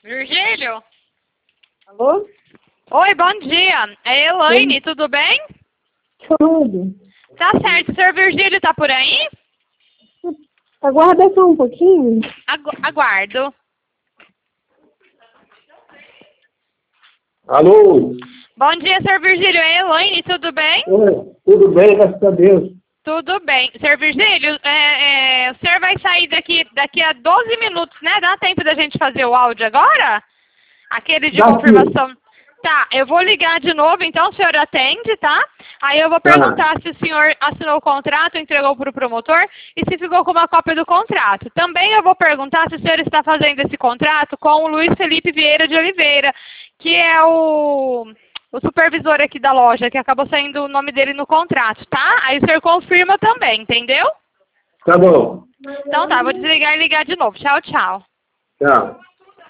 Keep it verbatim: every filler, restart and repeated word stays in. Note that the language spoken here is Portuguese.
Virgílio? Alô? Oi, bom dia. É Elaine, Oi. Tudo bem? Tudo. Tá certo. O senhor Virgílio tá por aí? Aguarda só um pouquinho. Agu aguardo. Alô? Bom dia, senhor Virgílio. É Elaine, tudo bem? Oi, tudo bem, graças a Deus. Tudo bem. senhor Virgílio, é, é, o senhor vai sair daqui, daqui a doze minutos, né? Dá tempo da gente fazer o áudio agora? Aquele de Dá confirmação. Sim. Tá, eu vou ligar de novo, então o senhor atende, tá? Aí eu vou perguntar ah. se o senhor assinou o contrato, entregou para o promotor e se ficou com uma cópia do contrato. Também eu vou perguntar se o senhor está fazendo esse contrato com o Luiz Felipe Vieira de Oliveira, que é o, o supervisor aqui da loja, que acabou saindo o nome dele no contrato, tá? Aí o senhor confirma também, entendeu? Tá bom. Então tá, vou desligar e ligar de novo. Tchau, tchau. Tchau.